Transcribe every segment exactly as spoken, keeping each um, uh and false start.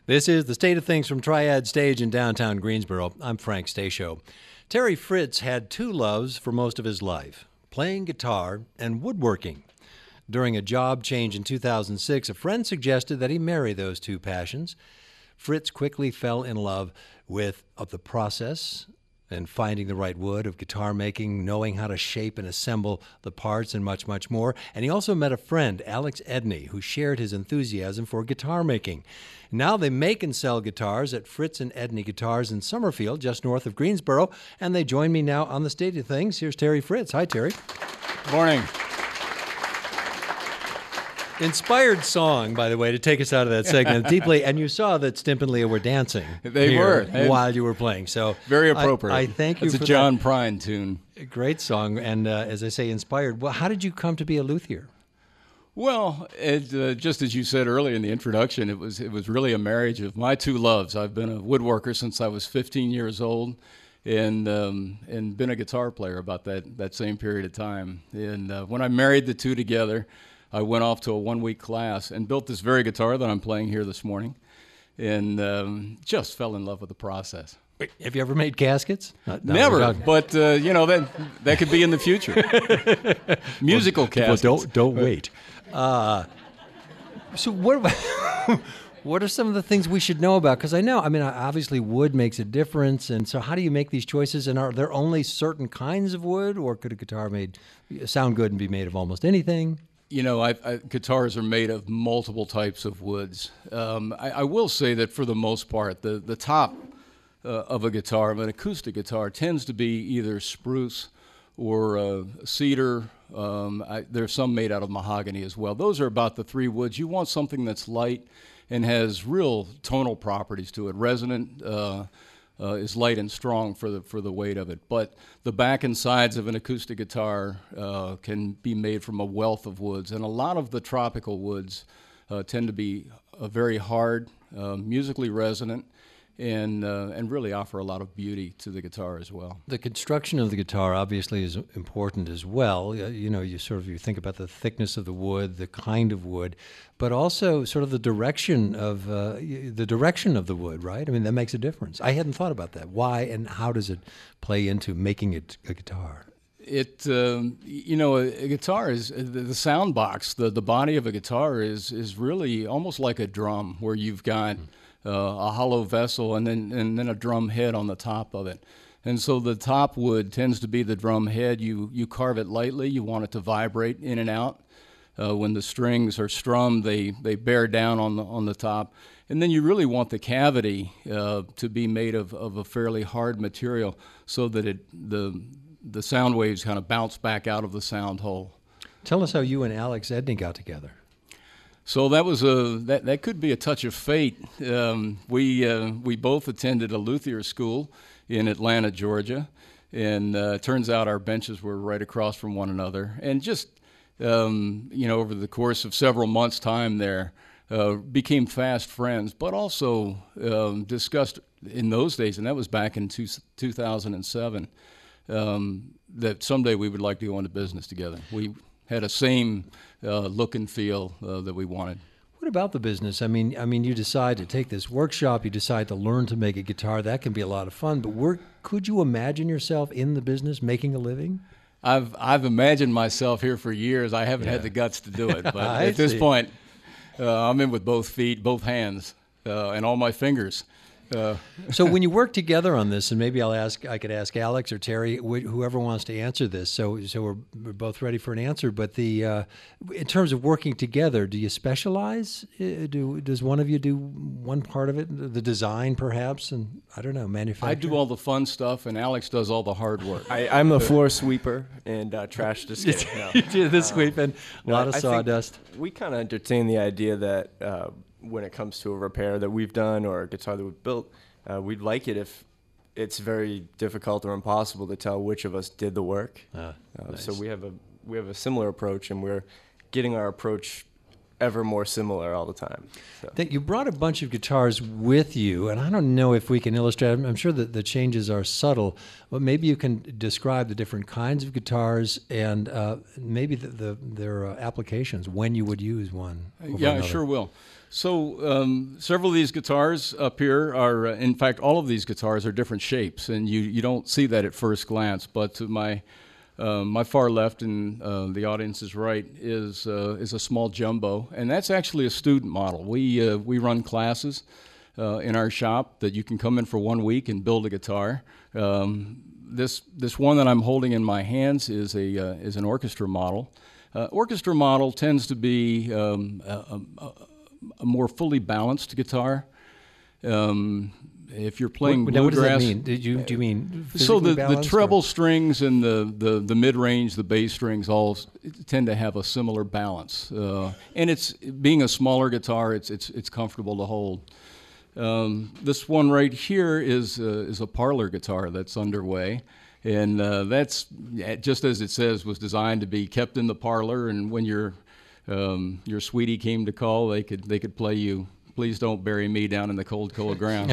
This is the State of Things from Triad Stage in downtown Greensboro. I'm Frank Stasio. Terry Fritz had two loves for most of his life, playing guitar and woodworking. During a job change in two thousand six, a friend suggested that he marry those two passions. Fritz quickly fell in love with of the process and finding the right wood, of guitar making, knowing how to shape and assemble the parts, and much, much more. And he also met a friend, Alex Edney, who shared his enthusiasm for guitar making. Now they make and sell guitars at Fritz and Edney Guitars in Summerfield, just north of Greensboro, and they join me now on the State of Things. Here's Terry Fritz. Hi, Terry. Good morning. Inspired song, by the way, to take us out of that segment deeply. And you saw that Stimp and Leah were dancing. They here were while you were playing. So very appropriate. I, I thank you it's for a John that. Prine tune. Great song, and uh, as I say, inspired. Well, how did you come to be a luthier? Well, it, uh, just as you said earlier in the introduction, it was it was really a marriage of my two loves. I've been a woodworker since I was fifteen years old, and um, and been a guitar player about that that same period of time. And uh, when I married the two together, I went off to a one-week class and built this very guitar that I'm playing here this morning, and um, just fell in love with the process. Wait, have you ever made caskets? No, Never, but uh, you know that that could be in the future. Musical well, caskets. Well, don't don't wait. Uh, so what? What are some of the things we should know about? Because I know, I mean, obviously wood makes a difference, and so how do you make these choices? And are there only certain kinds of wood, or could a guitar made sound good and be made of almost anything? You know, I, I, guitars are made of multiple types of woods. Um, I, I will say that for the most part, the, the top uh, of a guitar, of an acoustic guitar, tends to be either spruce or uh, cedar. Um, I, there's some made out of mahogany as well. Those are about the three woods. You want something that's light and has real tonal properties to it. Resonant uh, uh, is light and strong for the for the weight of it. But the back and sides of an acoustic guitar uh, can be made from a wealth of woods, and a lot of the tropical woods uh, tend to be uh, very hard, uh, musically resonant, and uh, and really offer a lot of beauty to the guitar as well. The construction of the guitar obviously is important as well. Uh, you know, you sort of you think about the thickness of the wood, the kind of wood, but also sort of the direction of uh, the direction of the wood, right? I mean, that makes a difference. I hadn't thought about that. Why and how does it play into making it a guitar? It, um, you know, a, a guitar is the, the sound box. The the body of a guitar is is really almost like a drum, where you've got mm. Uh, a hollow vessel and then and then a drum head on the top of it. And so the top wood tends to be the drum head. You you carve it lightly. You want it to vibrate in and out. Uh, when the strings are strummed, they, they bear down on the on the top. And then you really want the cavity uh, to be made of, of a fairly hard material so that it the the sound waves kind of bounce back out of the sound hole. Tell us how you and Alex Edney got together. So that was a that, that could be a touch of fate. Um, we uh, we both attended a luthier school in Atlanta, Georgia, and uh, it turns out our benches were right across from one another. And just um, you know, over the course of several months' time there, uh, became fast friends. But also um, discussed in those days, and that was back in two, two thousand seven, um, that someday we would like to go into business together. We had a same uh, look and feel uh, that we wanted. What about the business? I mean, I mean, you decide to take this workshop, you decide to learn to make a guitar. That can be a lot of fun. But where, could you imagine yourself in the business making a living? I've I've imagined myself here for years. I haven't yeah. had the guts to do it. But at this see. point, uh, I'm in with both feet, both hands, uh, and all my fingers. Uh, so when you work together on this, and maybe I'll ask, I could ask Alex or Terry, wh- whoever wants to answer this. So, so we're, we're both ready for an answer. But the, uh, in terms of working together, do you specialize? Uh, Do does one of you do one part of it, the design perhaps, and I don't know, manufacturing? I do all the fun stuff, and Alex does all the hard work. I, I'm the floor sweeper and uh, trash disc. No. You do the sweeping, a lot no, of I sawdust. We kind of entertain the idea that uh, when it comes to a repair that we've done or a guitar that we've built, uh, we'd like it if it's very difficult or impossible to tell which of us did the work. Ah, uh, nice. So we have a we have a similar approach, and we're getting our approach ever more similar all the time. So. That you brought a bunch of guitars with you, and I don't know if we can illustrate. I'm I'm sure that the changes are subtle, but maybe you can describe the different kinds of guitars and uh, maybe the, the, their uh, applications, when you would use one over Yeah, another. I sure will. So um, several of these guitars up here are, uh, in fact, all of these guitars are different shapes, and you, you don't see that at first glance. But to my uh, my far left, and uh, the audience's right, is uh, is a small jumbo, and that's actually a student model. We uh, we run classes uh, in our shop that you can come in for one week and build a guitar. Um, this this one that I'm holding in my hands is a uh, is an orchestra model. Uh, orchestra model tends to be um, a, a, a more fully balanced guitar. Um, if you're playing What, now, what does that bluegrass, mean? Did you, do you mean so physically the, the balanced, treble or- strings and the, the, the mid-range, the bass strings all s- tend to have a similar balance. Uh, and it's being a smaller guitar, it's it's it's comfortable to hold. Um, this one right here is uh, is a parlor guitar that's underway. And uh, that's, yeah, just as it says, was designed to be kept in the parlor, and when your um, your sweetie came to call, they could they could play you "Please Don't Bury Me Down in the Cold, Cold Ground."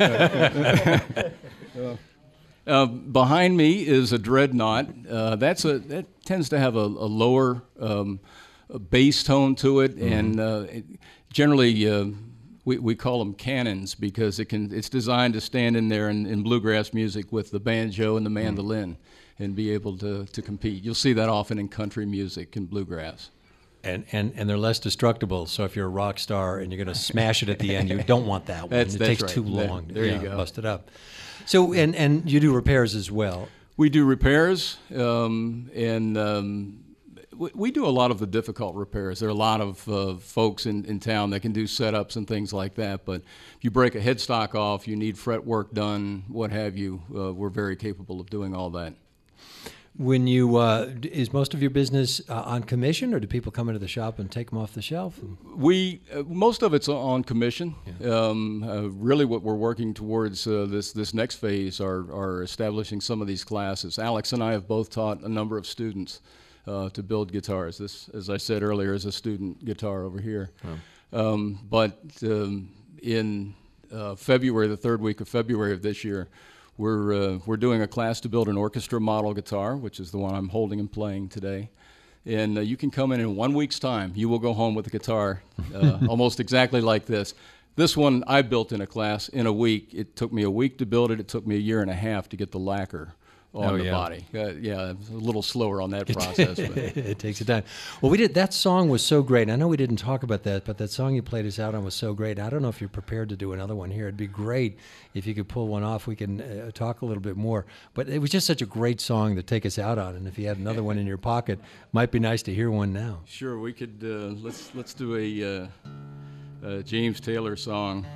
uh, behind me is a dreadnought. Uh, that's a that tends to have a, a lower um, a bass tone to it, mm-hmm. and uh, it, generally. Uh, We, we call them cannons because it can. It's designed to stand in there in, in bluegrass music with the banjo and the mandolin, and be able to, to compete. You'll see that often in country music and bluegrass. And, and and they're less destructible. So if you're a rock star and you're going to smash it at the end, you don't want that one. That's, it that's takes right. too There- long there to you yeah, go. bust it up. So and and you do repairs as well. We do repairs, um, and um, we, we do a lot of the difficult repairs. There are a lot of uh, folks in, in town that can do setups and things like that, but if you break a headstock off, you need fret work done, what have you, uh, we're very capable of doing all that. When you uh, d- is most of your business uh, on commission, or do people come into the shop and take them off the shelf? And- We uh, most of it's on commission. Um, uh, really, what we're working towards uh, this this next phase are are establishing some of these classes. Alex and I have both taught a number of students uh, to build guitars. This, as I said earlier, is a student guitar over here. Um, but um, in uh, February, the third week of February of this year, we're uh, we're doing a class to build an orchestra model guitar, which is the one I'm holding and playing today. And uh, you can come in in one week's time. You will go home with a guitar uh, almost exactly like this. This one I built in a class in a week. It took me a week to build it. It took me a year and a half to get the lacquer on Oh, the yeah. body. Uh, yeah, it was a little slower on that process. But it takes a time. Well, we did. That song was so great. I know we didn't talk about that, but that song you played us out on was so great. I don't know if you're prepared to do another one here. It'd be great if you could pull one off. We can uh, talk a little bit more. But it was just such a great song to take us out on. And if you had another one in your pocket, might be nice to hear one now. sure, we could uh, let's let's do a, uh, a James Taylor song.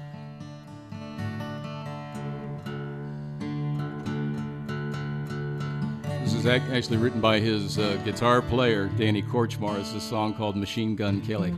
This is ac- actually written by his uh, guitar player, Danny Korchmar. It's a song called Machine Gun Kelly.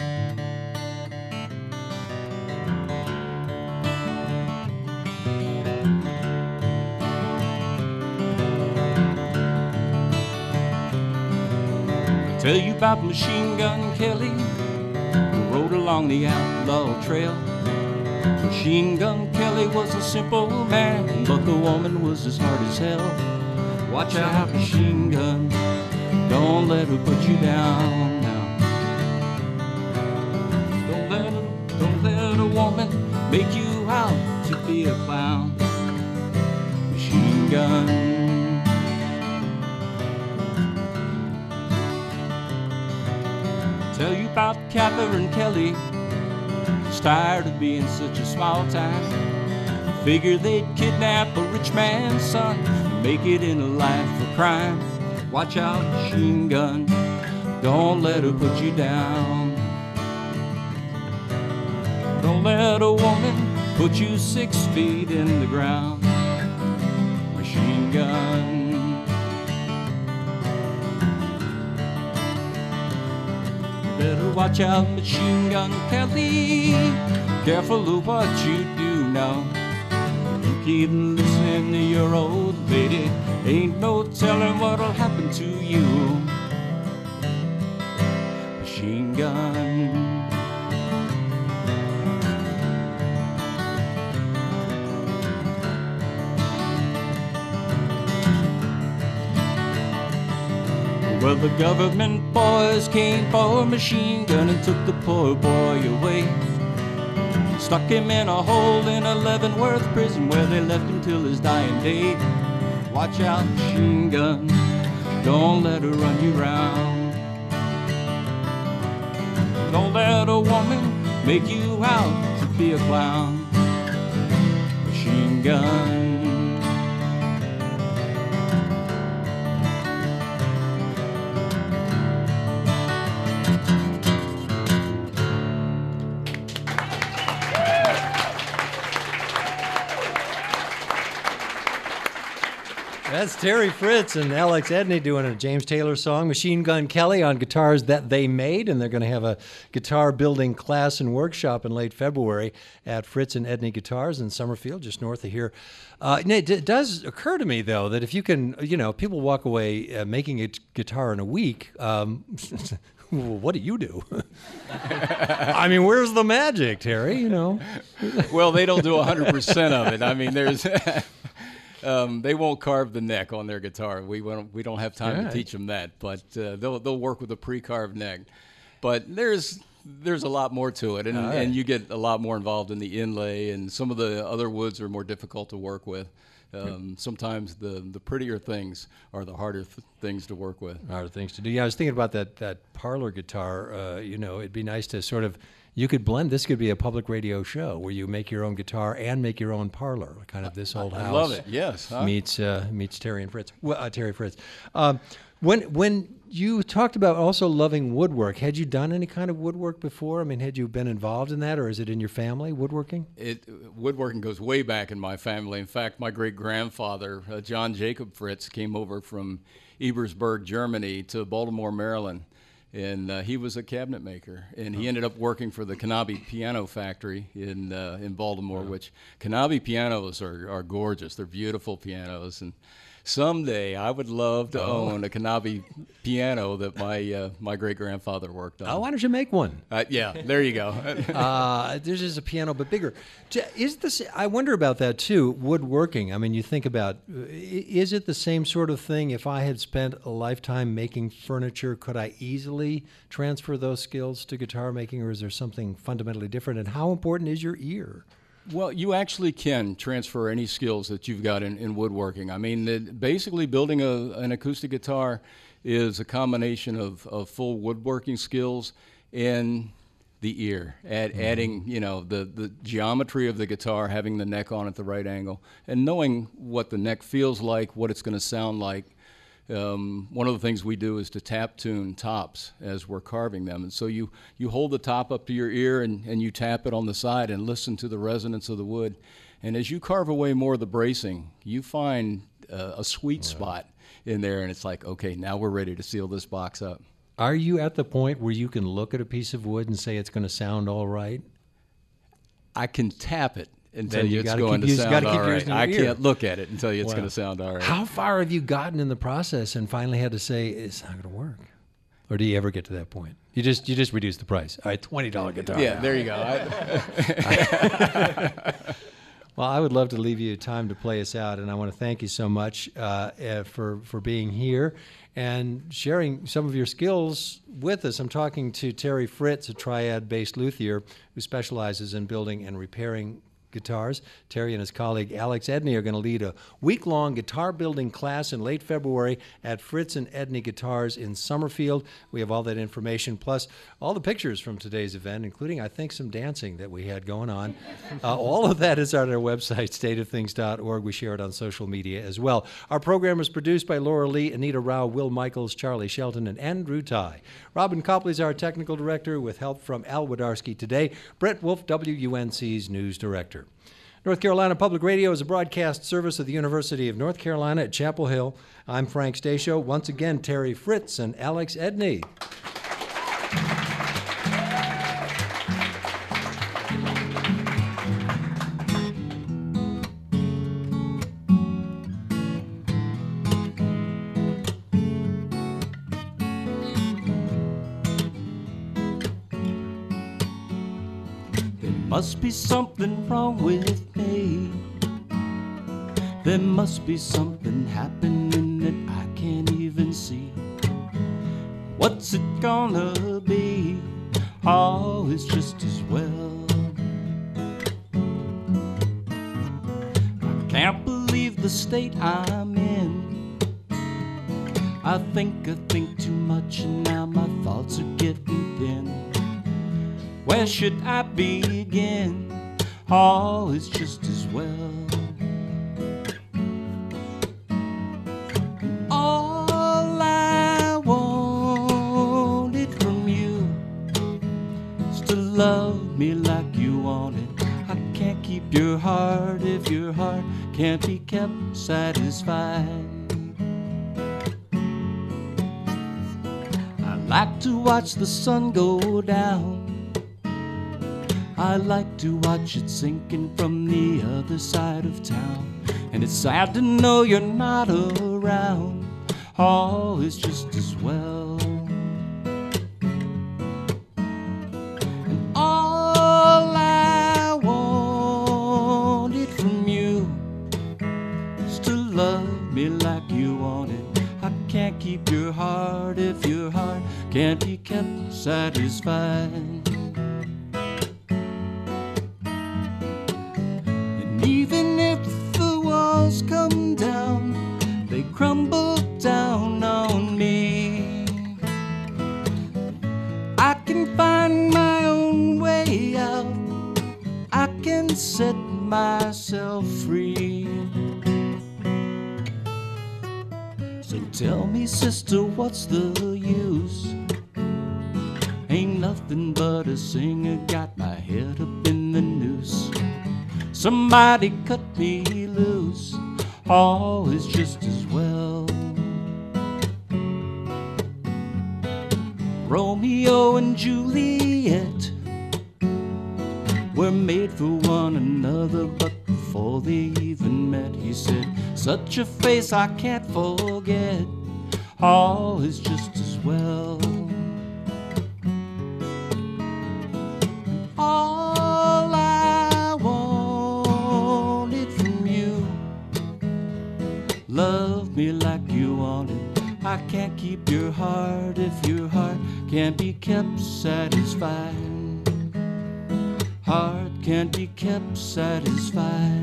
I'll tell you about Machine Gun Kelly, who rode along the outlaw trail. Machine Gun Kelly was a simple man, but the woman was as hard as hell. Watch out, machine gun, don't let her put you down now. Don't let her, don't let a woman make you out to be a clown. Machine gun. Tell you about Catherine Kelly, she's tired of being such a small time. Figure they'd kidnap a rich man's son, make it in a life for crime. Watch out, machine gun, don't let her put you down. Don't let a woman put you six feet in the ground. Machine gun. You better watch out, Machine Gun Kelly, careful of what you do now. Keep listening to your old lady, ain't no telling what'll happen to you. Machine gun. Well, the government boys came for a machine gun and took the poor boy away. Stuck him in a hole in a Leavenworth prison where they left him till his dying day. Watch out, machine gun, don't let her run you round. Don't let a woman make you out to be a clown. Machine gun. That's Terry Fritz and Alex Edney doing a James Taylor song, Machine Gun Kelly, on guitars that they made, and they're going to have a guitar building class and workshop in late February at Fritz and Edney Guitars in Summerfield, just north of here. Uh, it does occur to me, though, that if you can, you know, people walk away uh, making a guitar in a week, um, well, what do you do? I mean, where's the magic, Terry, you know? Well, they don't do one hundred percent of it. I mean, there's... Um, they won't carve the neck on their guitar. We won't, we don't have time yeah. to teach them that, but uh, they'll they'll work with a pre-carved neck. But there's there's a lot more to it, and right. and you get a lot more involved in the inlay, and some of the other woods are more difficult to work with. Um, sometimes the the prettier things are the harder th- things to work with. Harder things to do. Yeah, I was thinking about that that parlor guitar. Uh, you know, it'd be nice to sort of. You could blend. This could be a public radio show where you make your own guitar and make your own parlor, kind of this old I house. love it. Yes, huh? meets uh, meets Terry and Fritz. Well, uh, Terry Fritz. Um, when when you talked about also loving woodwork, had you done any kind of woodwork before? I mean, had you been involved in that, or is it in your family, woodworking? It woodworking goes way back in my family. In fact, my great grandfather, uh, John Jacob Fritz, came over from Ebersberg, Germany, to Baltimore, Maryland. And uh, he was a cabinet maker, and he ended up working for the Knabe Piano Factory in uh, in Baltimore. Which Knabe pianos are, are gorgeous; they're beautiful pianos. And someday I would love to Oh. own a Knabe piano that my uh, my great grandfather worked on. Oh, why don't you make one? Uh, yeah, there you go. uh, there's just a piano, but bigger. J- Is this? I wonder about that too. Woodworking. I mean, you think about, uh, i- is it the same sort of thing? If I had spent a lifetime making furniture, could I easily transfer those skills to guitar making, or is there something fundamentally different? And how important is your ear? Well, you actually can transfer any skills that you've got in, in woodworking. I mean, it, basically building a, an acoustic guitar is a combination of, of full woodworking skills and the ear, add, mm-hmm. adding, you know, the, the geometry of the guitar, having the neck on at the right angle, and knowing what the neck feels like, what it's going to sound like. Um, one of the things we do is to tap tune tops as we're carving them. And so you, you hold the top up to your ear and, and you tap it on the side and listen to the resonance of the wood. And as you carve away more of the bracing, you find uh, a sweet spot in there, and it's like, okay, now we're ready to seal this box up. Are you at the point where you can look at a piece of wood and say it's going to sound all right? I can tap it and Then tell you, you it's gotta going keep to using- sound gotta keep all right. using your I ear. can't look at it and tell you it's Wow. going to sound all right. How far have you gotten in the process and finally had to say it's not going to work? Or do you ever get to that point? You just you just reduce the price. All right, twenty dollars guitar. Yeah, there you go. I, Well, I would love to leave you time to play us out, and I want to thank you so much uh, uh, for for being here and sharing some of your skills with us. I'm talking to Terry Fritz, a triad-based luthier who specializes in building and repairing guitars. Terry and his colleague Alex Edney are going to lead a week-long guitar building class in late February at Fritz and Edney Guitars in Summerfield. We have all that information, plus all the pictures from today's event, including, I think, some dancing that we had going on. Uh, all of that is on our website, state of things dot org. We share it on social media as well. Our program was produced by Laura Lee, Anita Rao, Will Michaels, Charlie Shelton, and Andrew Ty. Robin Copley is our technical director with help from Al Wodarski today. Brett Wolf, W U N C's news director. North Carolina Public Radio is a broadcast service of the University of North Carolina at Chapel Hill. I'm Frank Stasio. Once again, Terry Fritz and Alex Edney. Must be something wrong with me. There must be something happening that I can't even see. What's it gonna be? Oh, it's just as well. I can't believe the state I'm in. I think I think too much and now my thoughts are getting thin. Where should I begin? Oh, it's just as well. All I wanted from you is to love me like you want it. I can't keep your heart if your heart can't be kept satisfied. I like to watch the sun go down. I like to watch it sinking from the other side of town. And it's sad to know you're not around. Oh, it's just as well. And all I wanted from you is to love me like you want it. I can't keep your heart if your heart can't be kept satisfied. And even if the walls come down, they crumble down on me. I can find my own way out. I can set myself free. So tell me, sister, what's the use? Ain't nothing but a singer, got my head up in the noose. Somebody cut me loose. All is just as well. Romeo and Juliet were made for one another, but before they even met, he said, such a face I can't forget. All is just as well. All I wanted from you, love me like you want it. I can't keep your heart if your heart can't be kept satisfied. Heart can't be kept satisfied.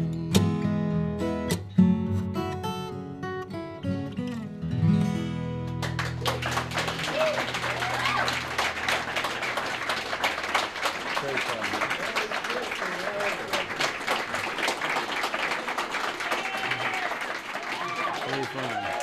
Very fun.